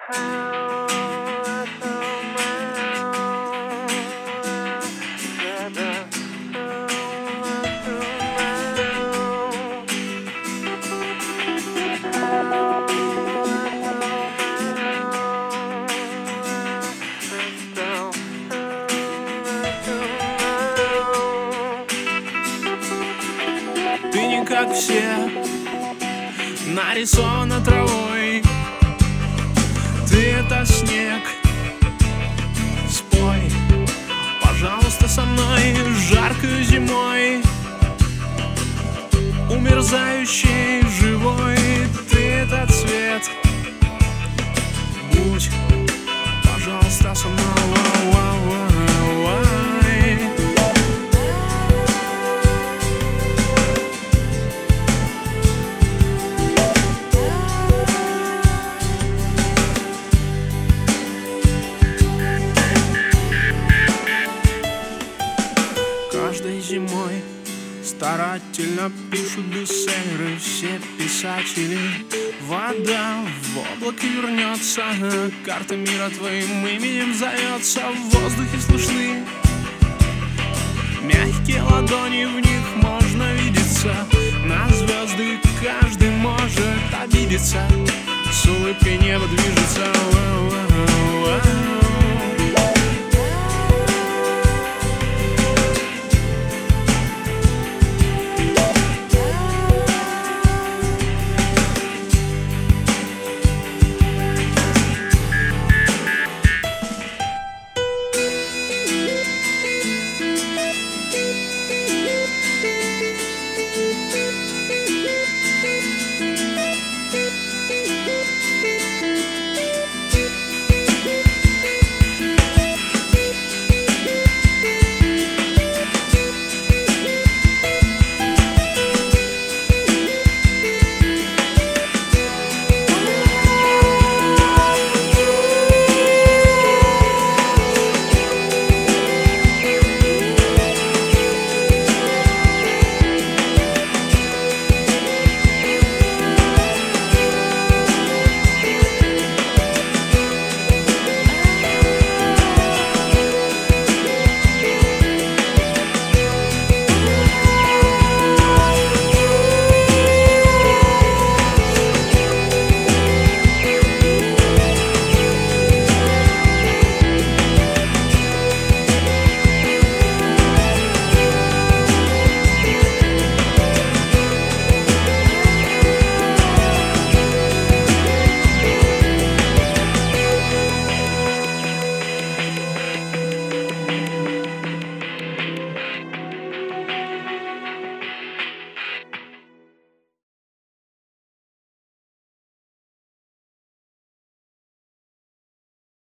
Ты не как все, нарисована травой. Ты — это снег. Спой, пожалуйста, со мной жаркой зимой, умерзающий живой. Ты — это цвет. Будь, пожалуйста, со мной. Каждой зимой старательно пишут бестселлеры все писатели. Вода в облаке вернется, карта мира твоим именем зовется. В воздухе слышны мягкие ладони, в них можно видеться. На звезды каждый может обидеться, с улыбкой небо движется.